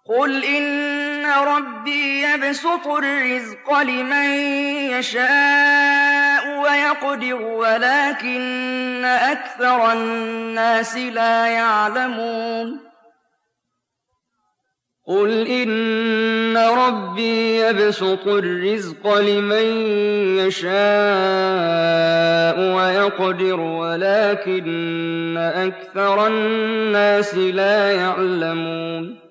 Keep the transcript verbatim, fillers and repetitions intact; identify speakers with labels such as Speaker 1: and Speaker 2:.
Speaker 1: قُلْ إِنَّ رَبِّي يَبْسُطُ الرِّزْقَ لِمَن يَشَاءُ وَيَقْدِرُ وَلَٰكِنَّ أَكْثَرَ النَّاسِ لَا يَعْلَمُونَ قُلْ إِنَّ رَبِّي يَبْسُطُ الرِّزْقَ لِمَن يَشَاءُ وَيَقْدِرُ وَلَٰكِنَّ أَكْثَرَ النَّاسِ لَا يَعْلَمُونَ